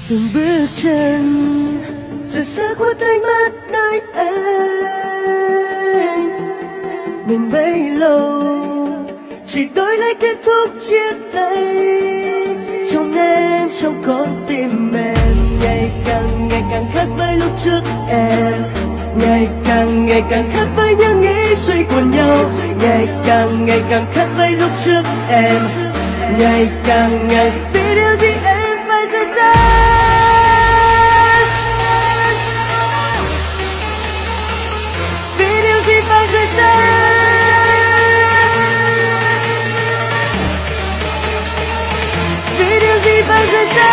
từng bước chân rời xa khuất ánh mắt nơi anh. Mình bấy lâu chỉ đổi lấy kết thúc chia tay. Trong em trong con tim em ngày càng khác với lúc trước em. Ngày càng khác với những nghĩ suy của nhau. Ngày càng khác với lúc trước em. Ngày vì điều gì em phải rời xa. Vì điều gì phải rời xa. Vì điều gì phải rời xa.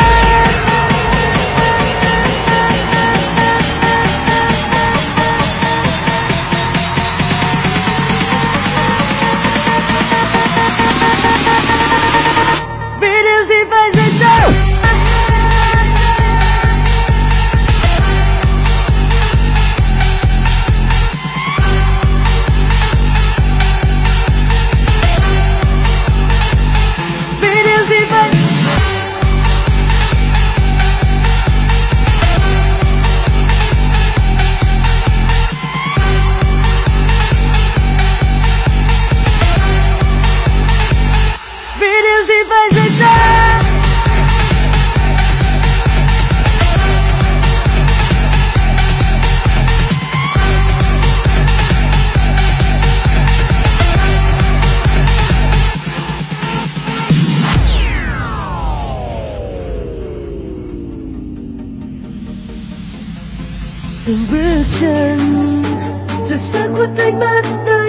từng bước chân rời xa khuất ánh mắt nơi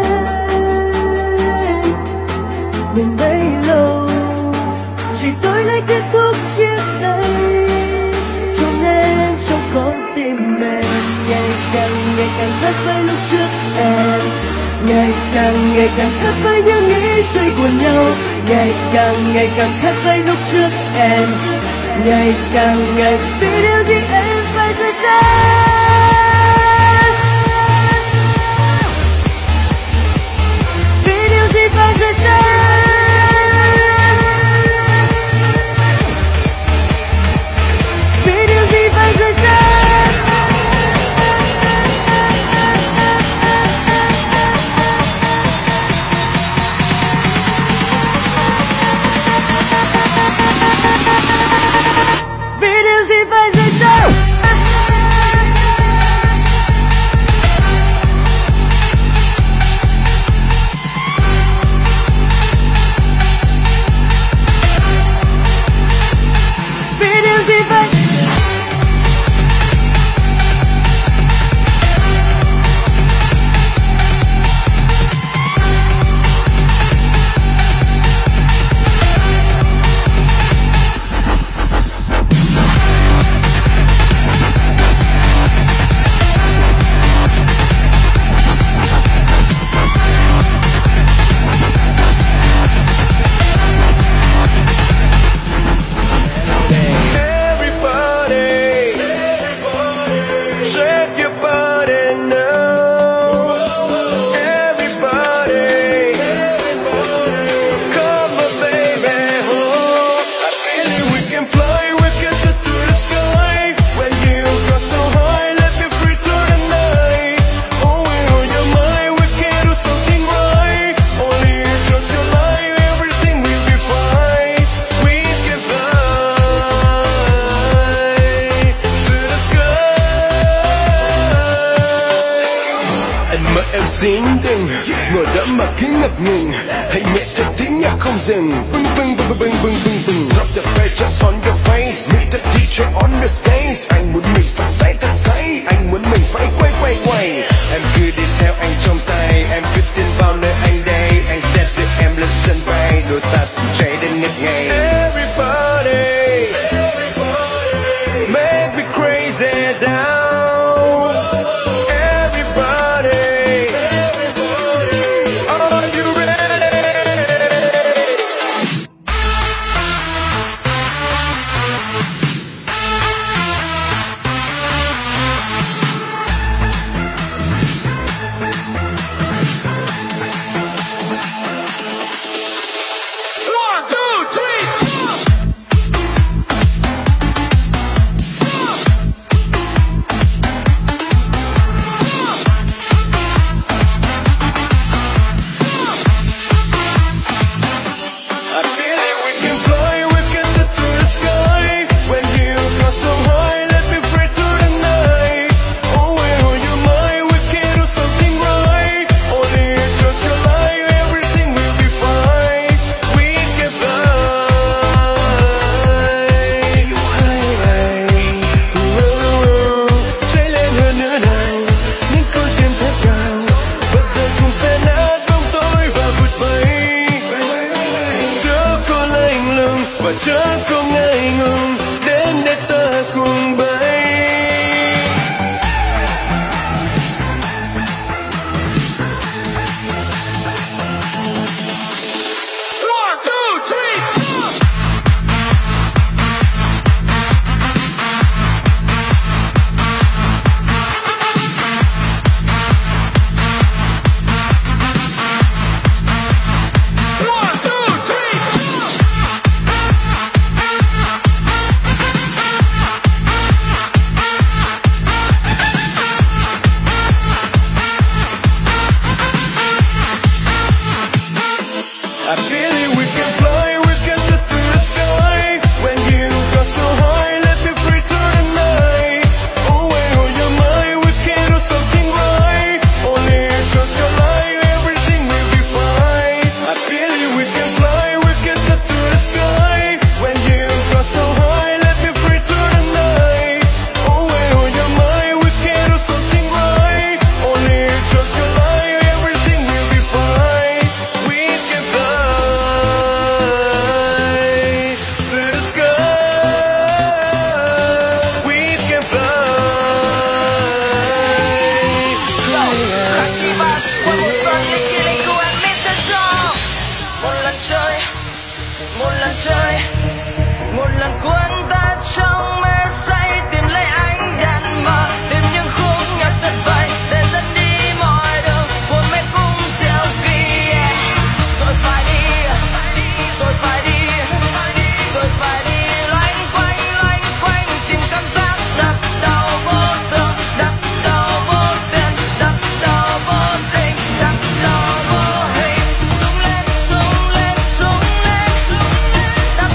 anh. Mình bấy lâu chỉ đổi lấy kết thúc chia tay. Trong em trong con tim em ngày càng khác với lúc trước em. Ngày càng khác với những nghĩ suy của nhau. Ngày càng khác với lúc trước em. Ngày vì điều gì em phải rời xa. Vì điều gì phải rời xa. Vì điều gì phải rời xa. Vì điều gì phải rời xa. Vì điều gì phải. Em xinh đừng ngồi đó mà cứ ngập ngừng. Hãy nhẹ cho tiếng nhạc không dừng. Bưng bưng bưng bưng bưng bưng bưng. Drop the pressure on your face. Meet the DJ on the stage. Anh muốn mình phải say thật say. Anh muốn mình phải quay quay quay. Em cứ đi theo anh trong tay. Em cứ tin vào nơi anh đây. Anh sẽ đưa em lên sân bay. Đôi ta cùng cháy đến ngất ngây. Everybody, make me crazy down. và chớ có ngại ngùng đến để ta cùng bay. I feel it, we can fly, we can get to the sky. When you got so high, let me free to the night. Oh, wait, oh, your mind, we can do something right. Only trust your life, everything will be fine. I feel it, we can fly, we can get to the sky. When you got so high, let me free to the night. Oh, wait, oh, your mind, we can do something right. Only trust your life, everything will be fine. We can fly to the sky. We can fly. Akibat qua một giọt những kỷ niệm của em biết thật rõ. Một lần chơi, một lần chơi, một lần cuốn ta trong mê say tìm lấy ánh đèn mờ, tìm những khúc nhạc thật vậy để dẫn đi mọi đường buồn mê cung diệu kỳ. Rồi phải đi, rồi phải đi, rồi phải đi loanh quanh tìm cảm giác đập đầu vô tưởng, đập đầu vô tiền, đập đầu vô tình, đập đầu vô hình. Sung lên, sung lên, sung lên, đập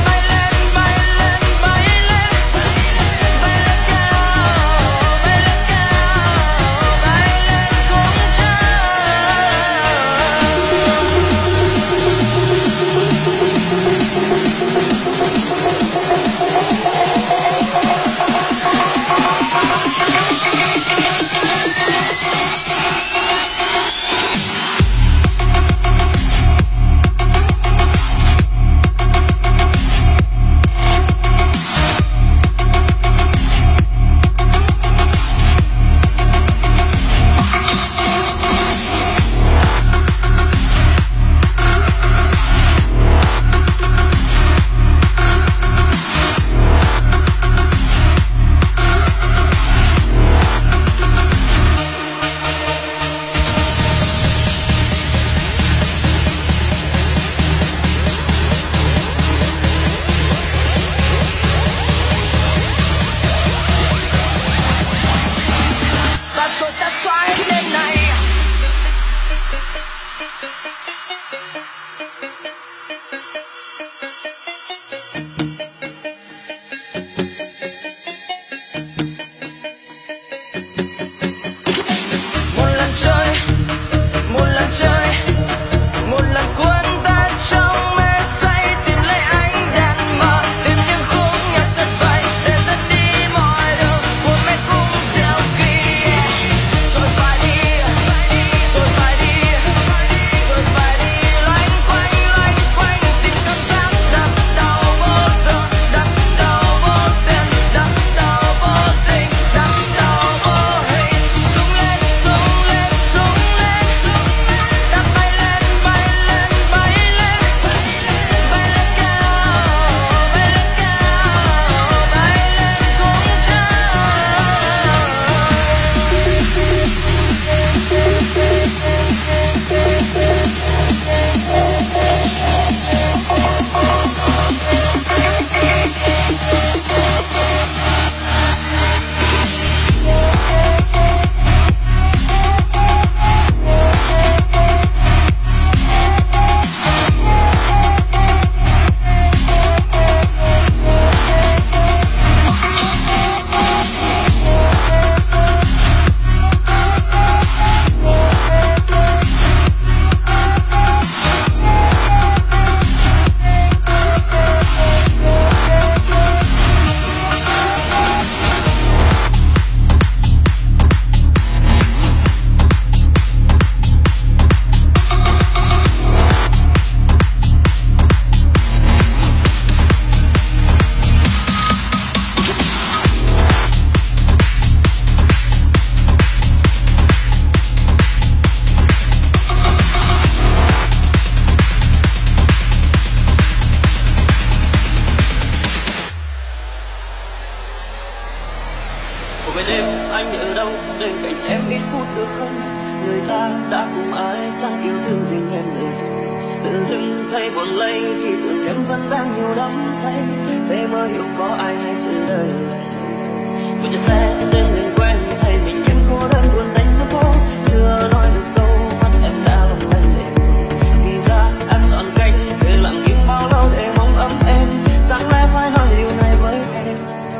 rồi. Tự dưng thấy buồn lây khi tưởng em vẫn đang nhiều đắm say, thế mới hiểu có ai hay trên đời này. Vừa trên xe đến người quen thấy mình em cô đơn buồn đánh giữa phố, chưa nói được câu mắt em đã lòng em để buồn. Thì ra em chọn cách kể lặng im bao lâu để mong ấm em, chẳng lẽ phải nói điều này với em.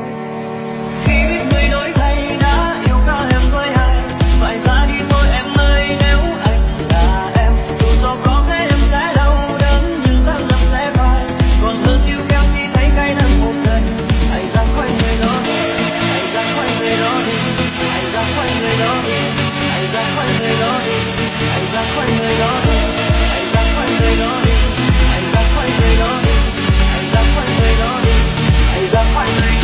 Khi biết người đổi thay đã yêu cả em với ai, phải ra đi thôi em ơi. Nếu anh là em, dù cho có thế em sẽ đau đớn, nhưng tan năm sẽ phai. Còn hơn yêu kéo chỉ thấy cay đắng một đời. Hãy ra khỏi người đó đi, hãy ra khỏi người đó đi, hãy ra khỏi người đó đi, hãy ra khỏi người đó đi, hãy ra khỏi người đó đi, hãy ra khỏi người đó đi, hãy ra khỏi người đó đi, hãy ra khỏi người đó đi, hãy ra khỏi người đó đi.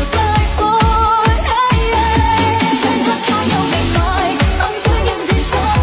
Hãy subscribe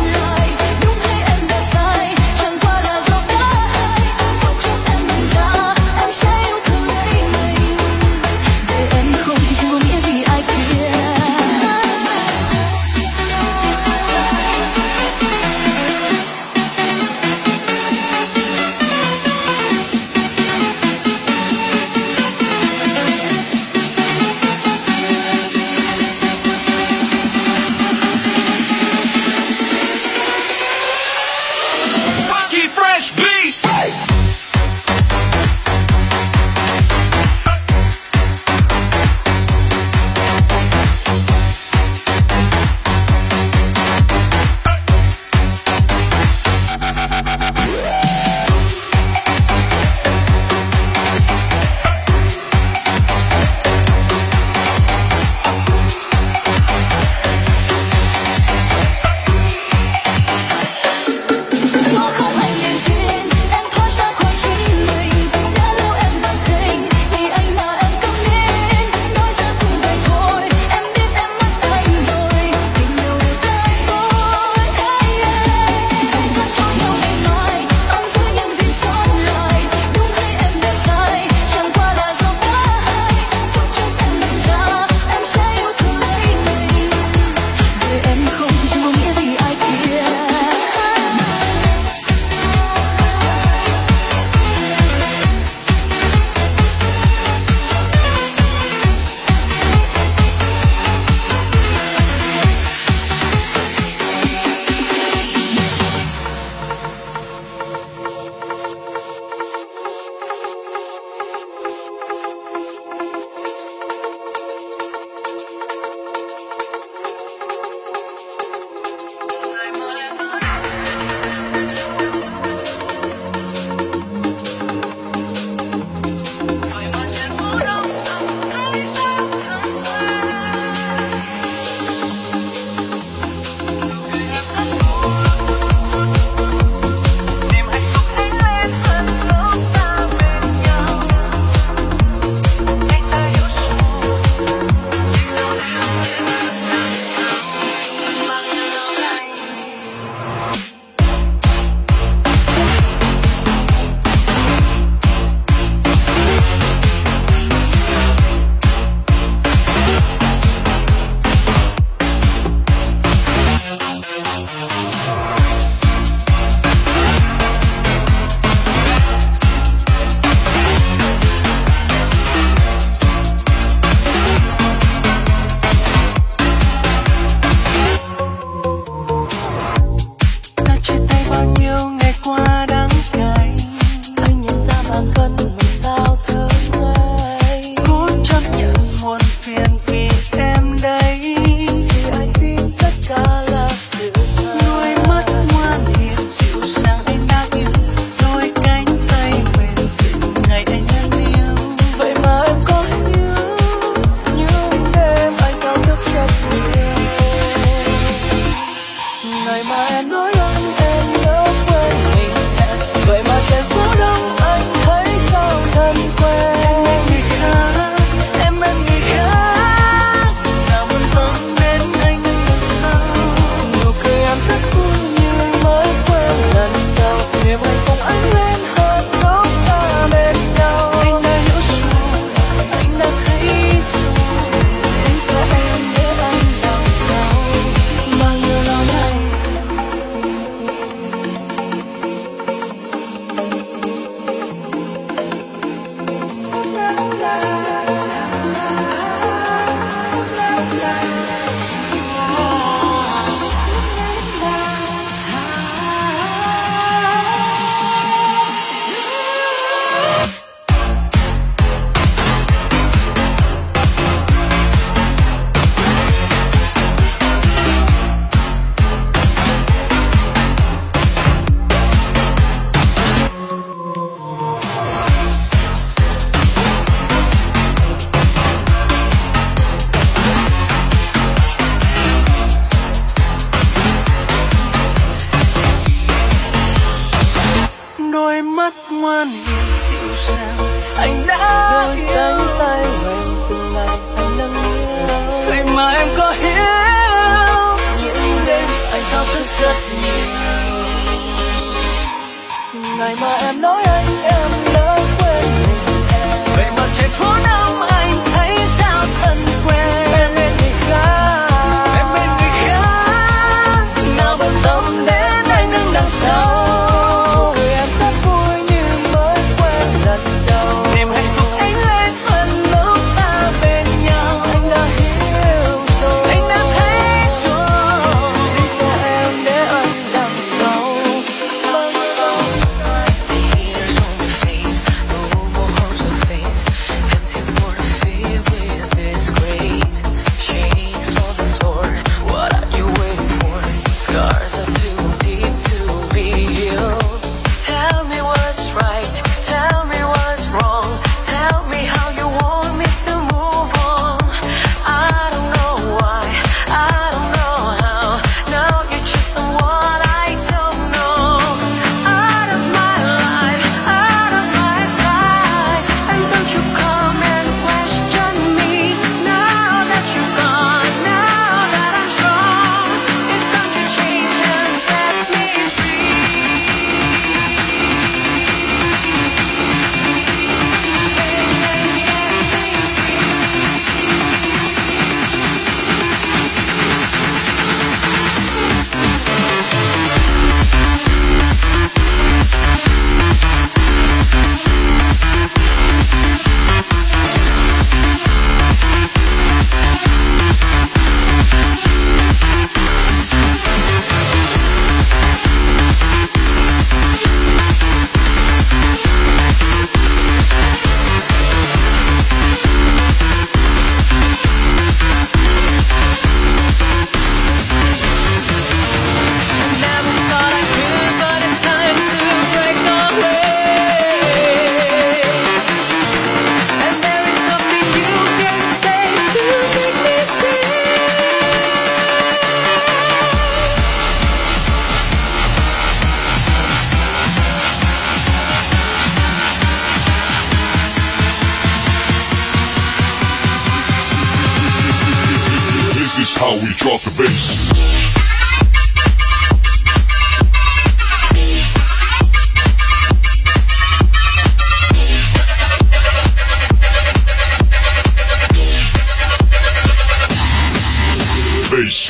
đôi mắt ngoan hiền dịu dàng. Anh đã đôi cánh tay hoành từng ngày anh lắng nghe. Vậy mà em có hiểu những đêm anh thao thức rất nhiều. Ngày mà em nói anh em đã quên mình em. Vậy mà trên phố Nam anh thấy sao thân quen. Em bên người khác, em bên người khác. Nào bận tâm đến anh đứng đằng sau. Cười em rất vui như mới quen lần đầu. Niềm hạnh phúc ánh lên hơn lúc ta bên nhau. Anh đã hiểu rồi, anh đã thấy rồi. Lý do em để anh đằng sau. Tears on your face, no more hopes of faith. Empty world filled with disgrace. Chains on the floor, what are you waiting for? Scars are too deep to be healed. Tell me what's right, tell me what's wrong. Tell me how you want me to move on. I don't know why, I don't know how. Now you're just someone I don't know. Out of my life, out of my sight. And don't you come and question me. Now that you're gone, now that I'm strong, it's time to change and set me free. Never thought I could, but it's time to break away. And there is nothing you can say to make me stay. This is how we drop the bass. Bass.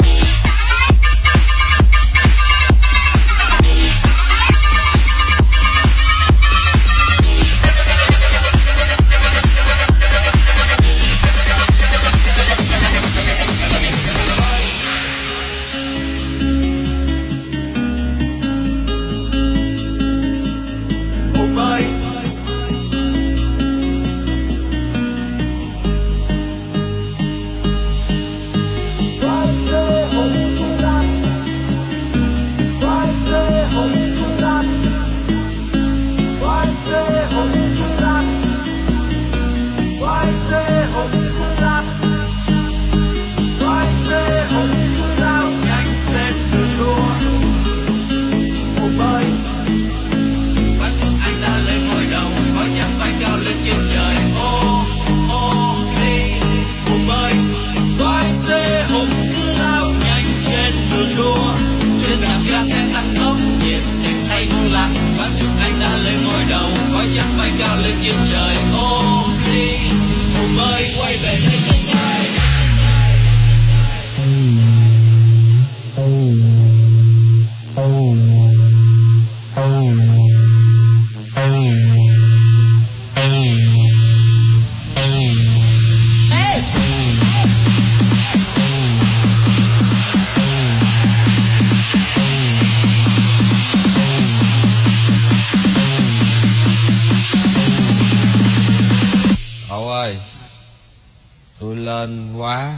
Cậu ơi, tôi lên quá.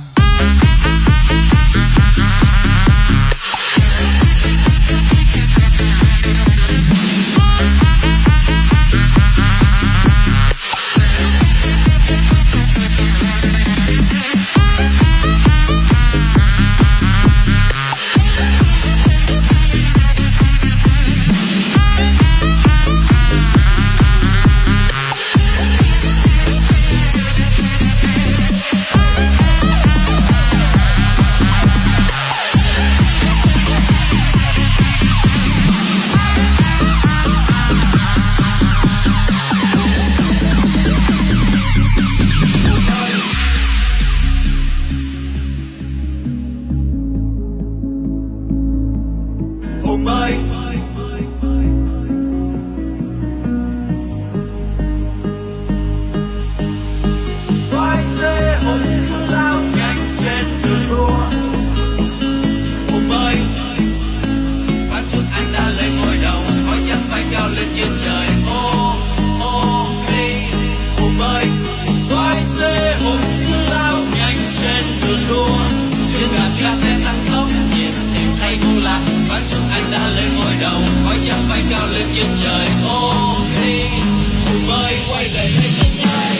trên trời. Ô ô hey, ô bơi quái xế hùng dữ lao nhanh trên đường đua, chân đạp ga xe tăng tốc nhiệt tình say vô lạc, phán chúng anh đã lên ngôi đầu, khói trắng bay cao lên trên trời. Ô hey, ô bơi quay về đây đất trời.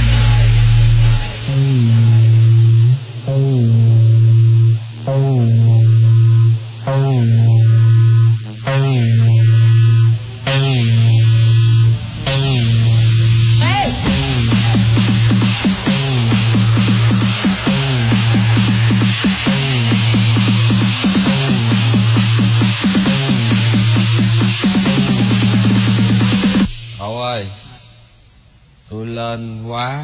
Cậu ơi, tôi lên quá.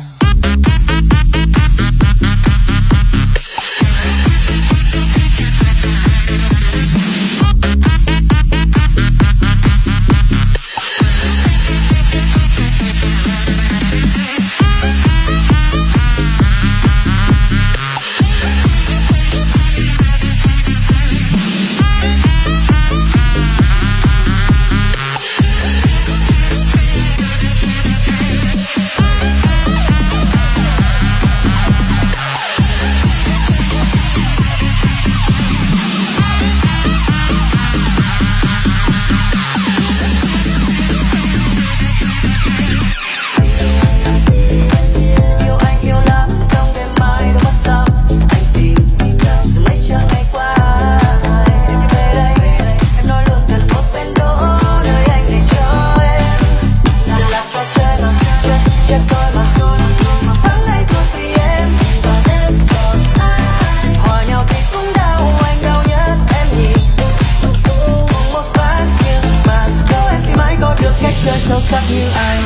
Sâu sắc như anh,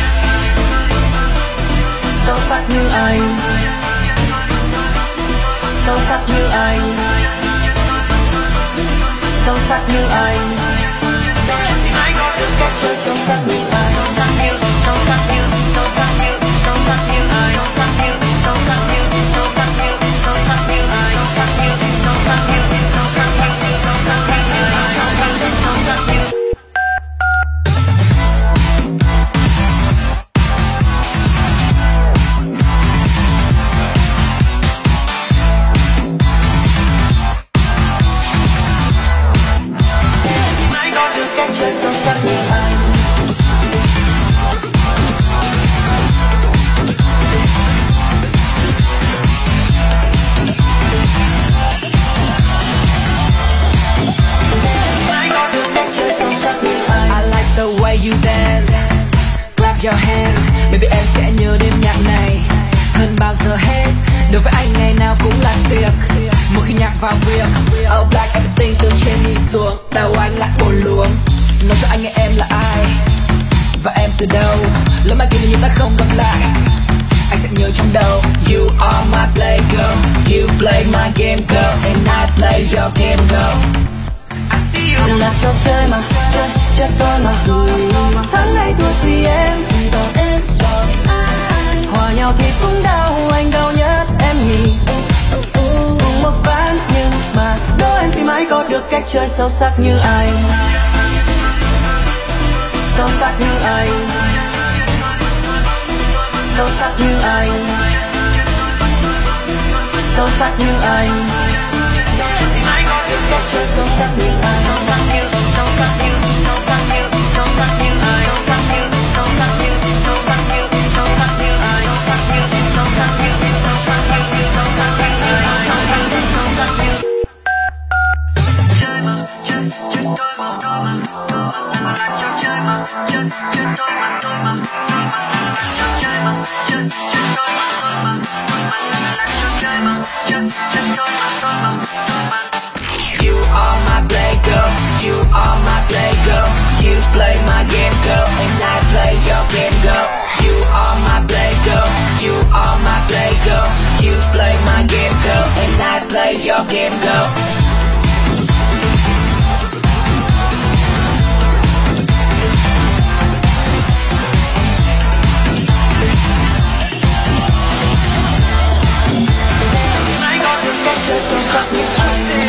sâu sắc như anh, sâu sắc như anh, sâu sắc như anh. Ai có được cách chơi sâu sắc như anh, sâu sắc như, sâu sắc như, sâu sắc như, sâu sắc như anh, sâu sắc như, sâu sắc như, sâu sắc như, sâu sắc như anh, sâu sắc như, sâu sắc như, sâu sắc như, sâu sắc như anh, sâu sắc như. Chơi sâu sắc như anh. Chơi sâu sắc như anh. I like the way you dance, clap your hands, baby em sẽ nhớ đêm nhạc này hơn bao giờ hết. Đối với anh ngày nào cũng là tiệc, một khi nhạc vào việc. Oh black everything từ trên nhìn xuống, đầu anh lại buồn luống. Nói cho anh nghe em là ai và em từ đâu, lỡ mai kia như ta không gặp lại, anh sẽ nhớ trong đầu. You are my play girl, you play my game girl, and I play your game girl. I see you. Là trò chơi mà chơi cho tôi mà thắng hay thua tùy em, còn em chọn ai. Hòa nhau thì cũng đau, anh đau nhất em nhỉ. Cùng một ván nhưng mà đôi em thì mãi có được cách chơi sâu sắc như anh, sâu sắc như anh, sâu sắc như anh, sâu sắc như anh. Mãi có được cách chơi sâu sắc như anh, sâu sắc như, sâu sắc như, sâu sắc như, sâu sắc như anh, sâu sắc như, sâu sắc như, sâu sắc như, sâu sắc như anh, sâu sắc như, sâu sắc như, sâu sắc như, sâu sắc như anh, sâu sắc như, sâu sắc như. Chơi mà chơi, chơi tôi mà tôi mà là trò chơi mà chơi, chơi tôi mà tôi mà là trò chơi mà chơi, chơi tôi mà tôi mà là trò chơi mà chơi, chơi tôi mà tôi mà. You are my play girl, you are my play girl, you play my game girl, and I play your game girl. You are my play girl, you are my play girl, you play my game girl, and I play your game girl.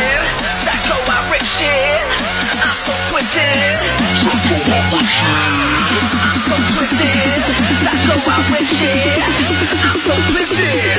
Psycho, I rip shit. I'm so twisted. Psycho, I rip shit.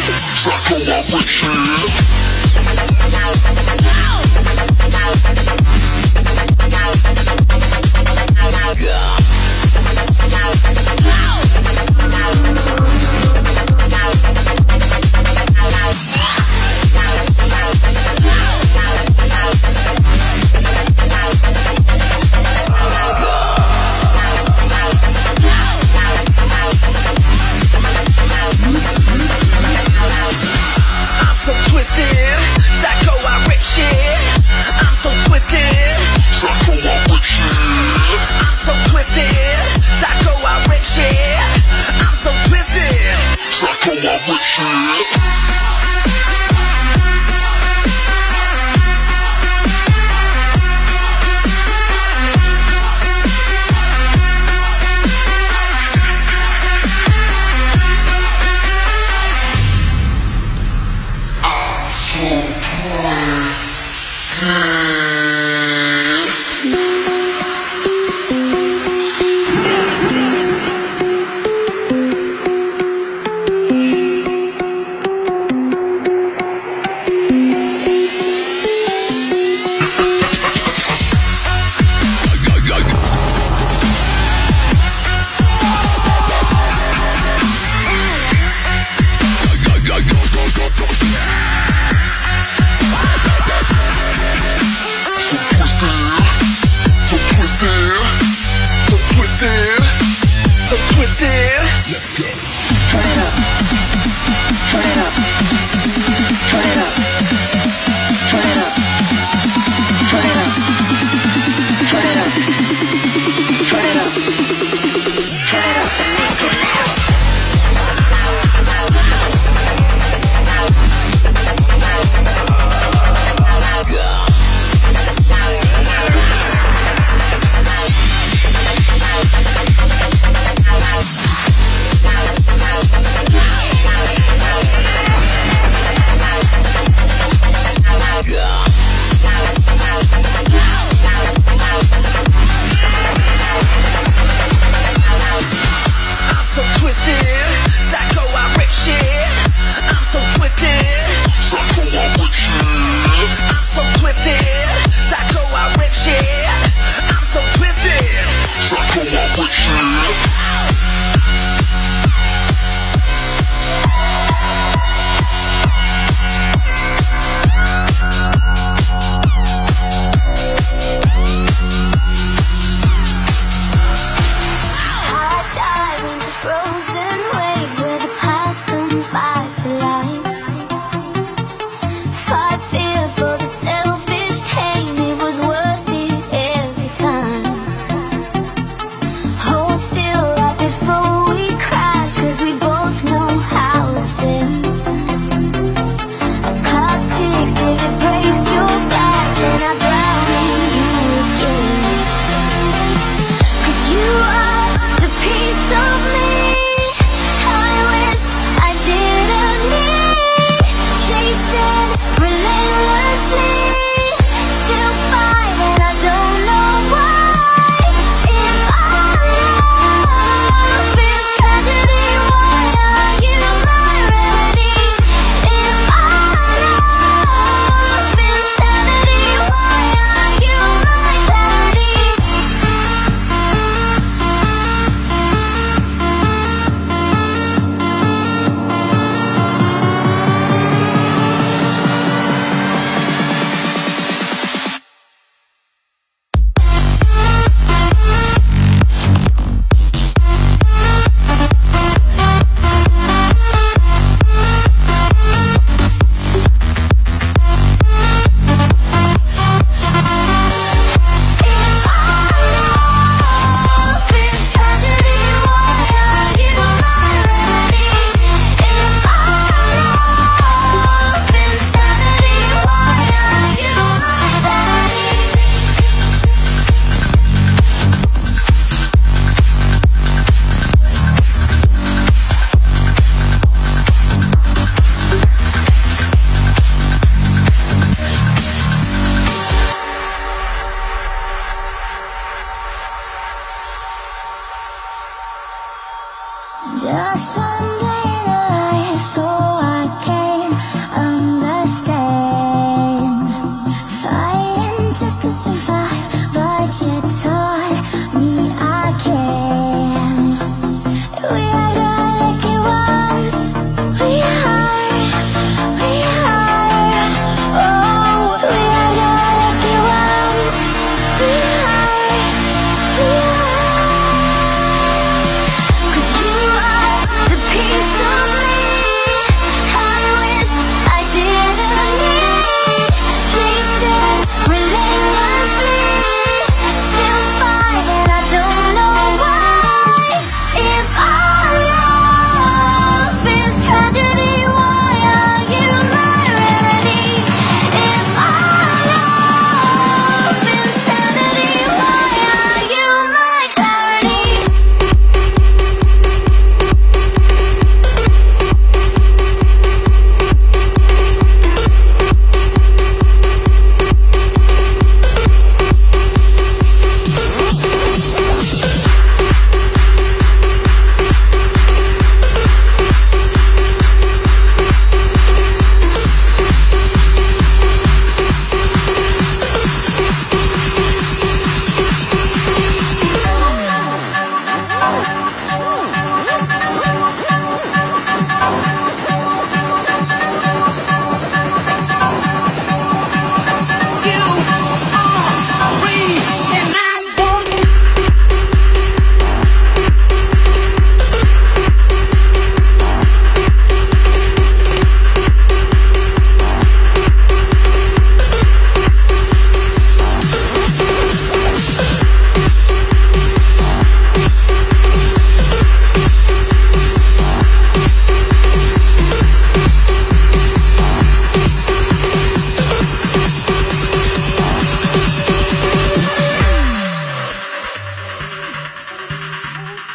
Just one day in life, so I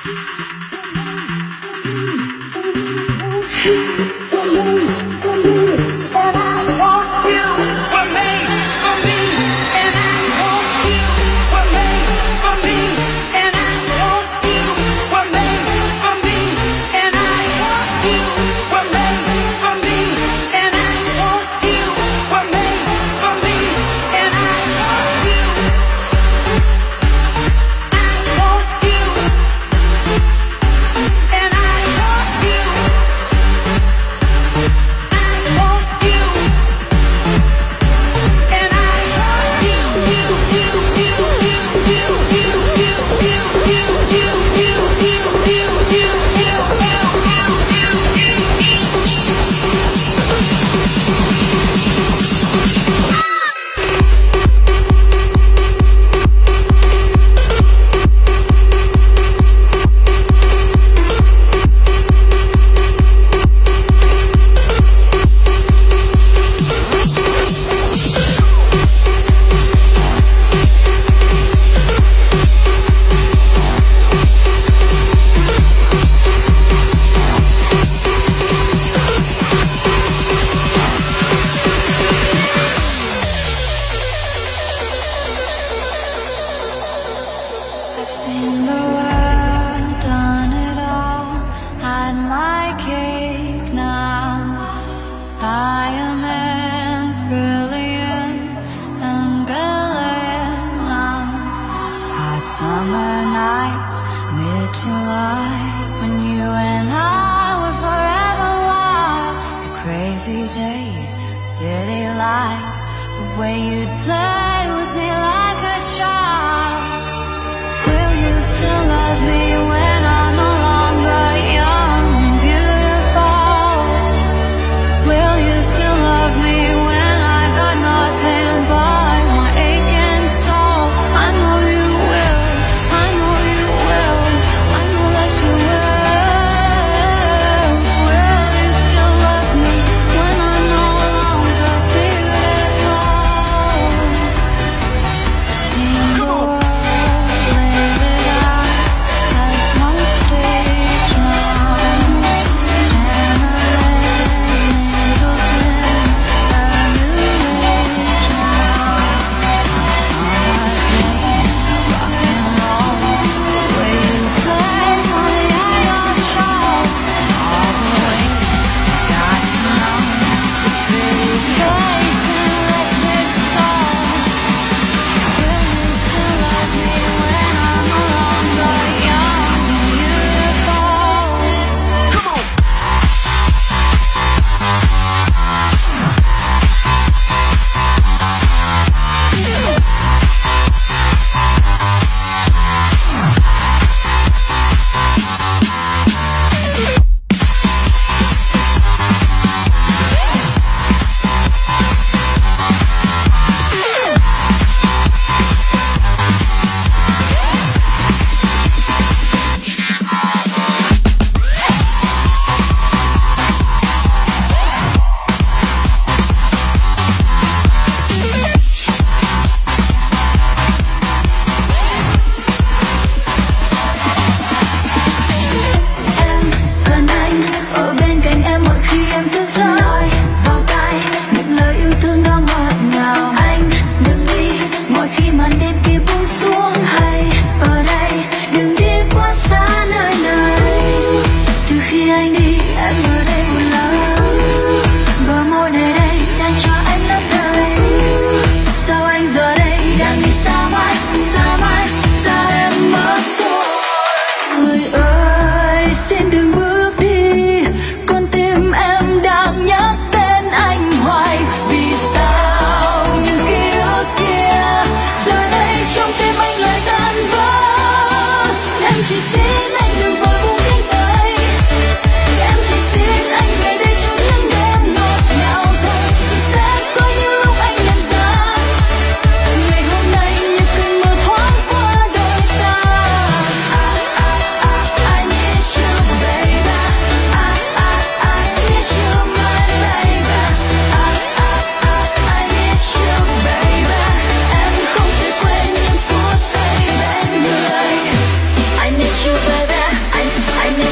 you, baby.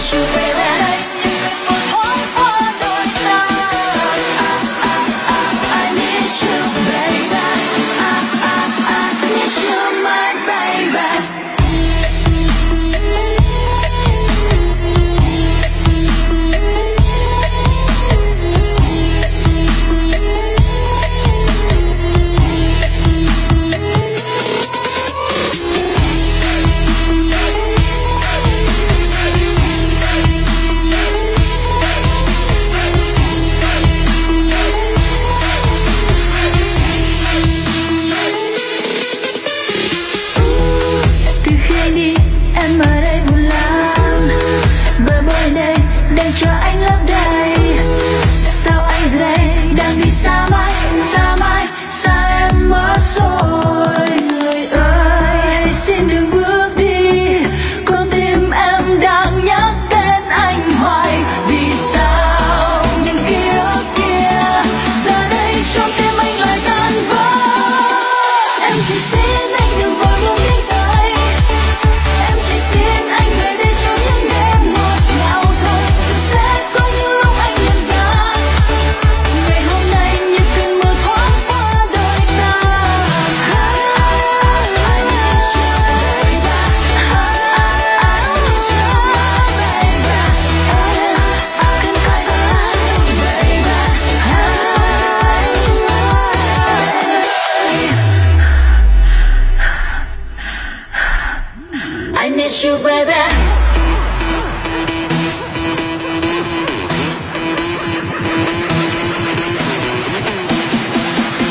you baby. Một thoáng qua đôi ta. I need you baby. I need you my baby. Từ khi anh đi em ở đây buồn lắm, bờ môi này đang chờ anh lấp đầy. Sao anh giờ đây đang đi xa mãi, xa em mất rồi. Người ơi xin đừng bước đi, con tim em đang nhắc tên anh hoài. Vì sao những ký ức kia giờ đây trong tim anh lại tan vỡ. Em chỉ xin anh đừng vội buông tiếng cười, em chỉ xin anh về đây trong những đêm ngọt ngào thôi. Rồi sẽ có những lúc anh nhận ra ngày hôm nay như cơn mưa thoáng qua đôi ta. I need you baby, I need you baby. Cần phải need you baby. I need you baby.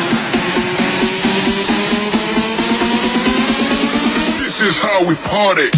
This is how we party.